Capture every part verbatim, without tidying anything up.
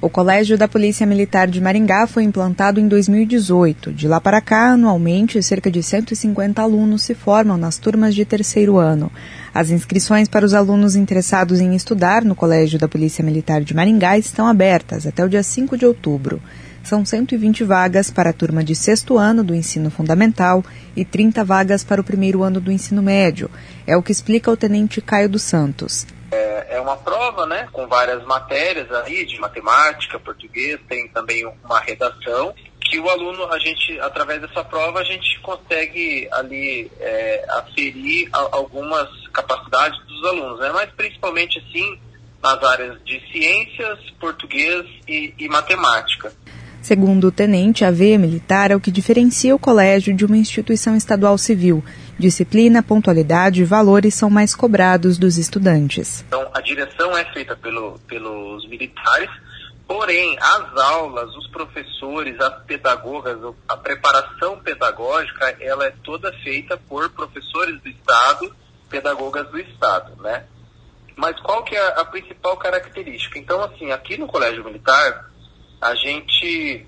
O Colégio da Polícia Militar de Maringá foi implantado em dois mil e dezoito. De lá para cá, anualmente, cerca de cento e cinquenta alunos se formam nas turmas de terceiro ano. As inscrições para os alunos interessados em estudar no Colégio da Polícia Militar de Maringá estão abertas até o dia cinco de outubro. São cento e vinte vagas para a turma de sexto ano do ensino fundamental e trinta vagas para o primeiro ano do ensino médio. É o que explica o tenente Caio dos Santos. É uma prova, né, com várias matérias aí, de matemática, português, tem também uma redação, que o aluno, a gente, através dessa prova, a gente consegue ali é, aferir a, algumas capacidades dos alunos, né, mas principalmente, assim, nas áreas de ciências, português e, e matemática. Segundo o tenente, a veia militar é o que diferencia o colégio de uma instituição estadual civil. Disciplina, pontualidade e valores são mais cobrados dos estudantes. Então, a direção é feita pelo, pelos militares, porém, as aulas, os professores, as pedagogas, a preparação pedagógica, ela é toda feita por professores do Estado, pedagogas do Estado, né? Mas qual que é a principal característica? Então, assim, aqui no Colégio Militar, a gente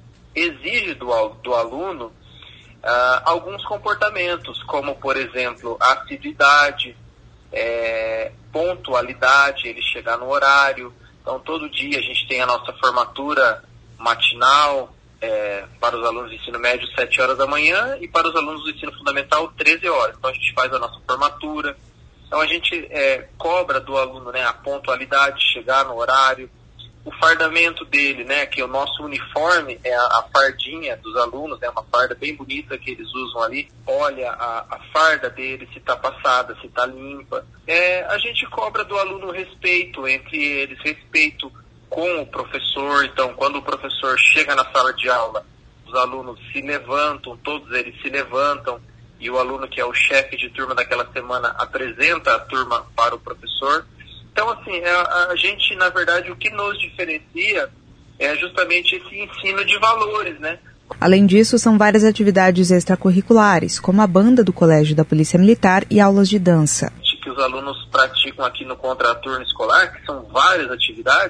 exige do, do aluno uh, alguns comportamentos, como, por exemplo, assiduidade, é, pontualidade, ele chegar no horário. Então, todo dia a gente tem a nossa formatura matinal é, para os alunos do ensino médio, sete horas da manhã, e para os alunos do ensino fundamental, treze horas. Então, a gente faz a nossa formatura. Então, a gente é, cobra do aluno, né, a pontualidade, chegar no horário. O fardamento dele, né, que o nosso uniforme é a, a fardinha dos alunos, é né, uma farda bem bonita que eles usam ali. Olha a, a farda dele, se está passada, se está limpa. É, a gente cobra do aluno respeito entre eles, respeito com o professor. Então, quando o professor chega na sala de aula, os alunos se levantam, todos eles se levantam, e o aluno que é o chefe de turma daquela semana apresenta a turma para o professor. Então, assim, a, a gente, na verdade, o que nos diferencia é justamente esse ensino de valores, né? Além disso, são várias atividades extracurriculares, como a banda do Colégio da Polícia Militar e aulas de dança. Que os alunos praticam aqui no contraturno escolar, que são várias atividades,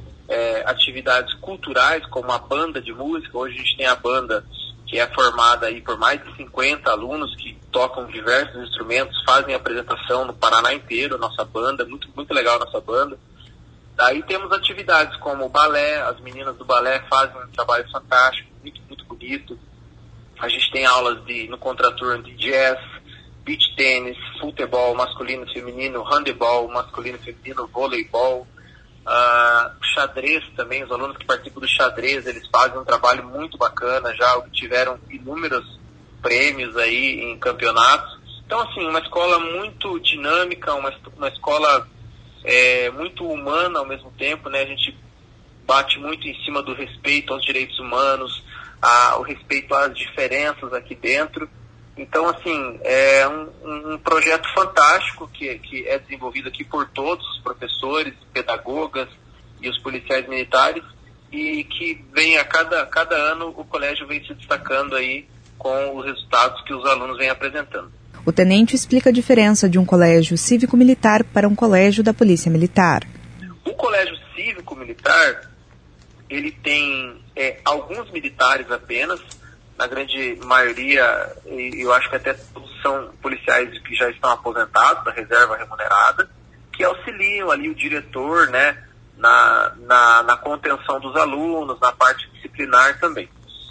é, atividades culturais, como a banda de música. Hoje a gente tem a banda que é formada aí por mais de cinquenta alunos que tocam diversos instrumentos, fazem apresentação no Paraná inteiro, nossa banda, muito, muito legal a nossa banda. Daí temos atividades como o balé, as meninas do balé fazem um trabalho fantástico, muito, muito bonito. A gente tem aulas de, no contraturno de jazz, beach tênis, futebol masculino e feminino, handebol masculino e feminino, voleibol, uh, xadrez também. Os alunos que participam do xadrez, eles fazem um trabalho muito bacana, já obtiveram inúmeros prêmios aí em campeonatos. Então, assim, uma escola muito dinâmica, uma, uma escola é, muito humana ao mesmo tempo, né? A gente bate muito em cima do respeito aos direitos humanos, a, o respeito às diferenças aqui dentro. Então, assim, é um, um projeto fantástico que, que é desenvolvido aqui por todos os professores, pedagogas e os policiais militares, e que vem a cada, cada ano o colégio vem se destacando aí com os resultados que os alunos vêm apresentando. O tenente explica a diferença de um colégio cívico-militar para um colégio da Polícia Militar. O colégio cívico-militar, ele tem é, alguns militares apenas, na grande maioria, e eu acho que até todos são policiais que já estão aposentados, da reserva remunerada, que auxiliam ali o diretor, né, na, na, na contenção dos alunos, na parte disciplinar também.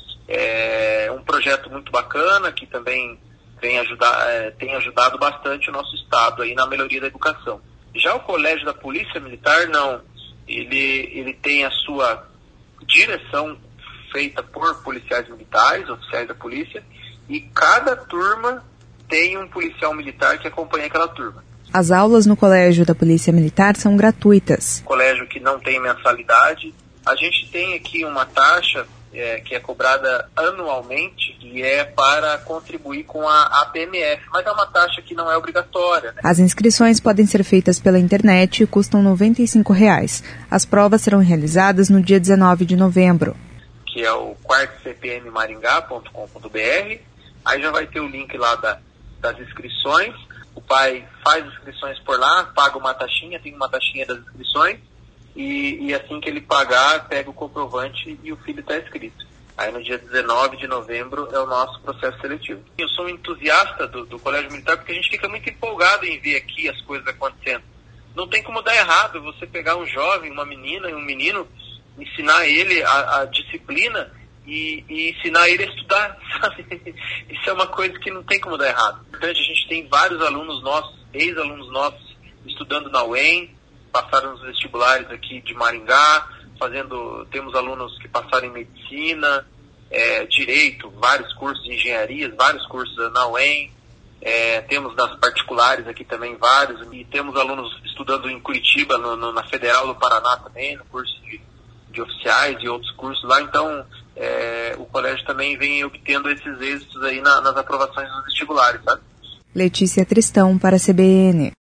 É um projeto muito bacana que também tem, ajudar, é, tem ajudado bastante o nosso estado aí na melhoria da educação. Já o colégio da Polícia Militar, não. Ele, ele tem a sua direção feita por policiais militares, oficiais da polícia, e cada turma tem um policial militar que acompanha aquela turma. As aulas no Colégio da Polícia Militar são gratuitas. Colégio que não tem mensalidade. A gente tem aqui uma taxa é, que é cobrada anualmente e é para contribuir com a A P M F, mas é uma taxa que não é obrigatória, né? As inscrições podem ser feitas pela internet e custam noventa e cinco reais. As provas serão realizadas no dia dezenove de novembro. Que é o quarto c p m maringá ponto com ponto b r. Aí já vai ter o link lá da, das inscrições. O pai faz inscrições por lá, paga uma taxinha, tem uma taxinha das inscrições, e, e assim que ele pagar, pega o comprovante e o filho está inscrito. Aí no dia dezenove de novembro é o nosso processo seletivo. Eu sou um entusiasta do, do Colégio Militar porque a gente fica muito empolgado em ver aqui as coisas acontecendo. Não tem como dar errado você pegar um jovem, uma menina e um menino, ensinar ele a, a disciplina e, e ensinar ele a estudar, sabe? Isso é uma coisa que não tem como dar errado. Portanto, a gente tem vários alunos nossos, ex-alunos nossos, estudando na U E M, passaram nos vestibulares aqui de Maringá, fazendo, temos alunos que passaram em medicina, é, direito, vários cursos de engenharia, vários cursos na U E M, é, temos nas particulares aqui também vários, e temos alunos estudando em Curitiba, no, no, na Federal do Paraná também, no curso de, de oficiais e outros cursos lá, então é, o colégio também vem obtendo esses êxitos aí na, nas aprovações dos vestibulares, sabe? Letícia Tristão para a C B N.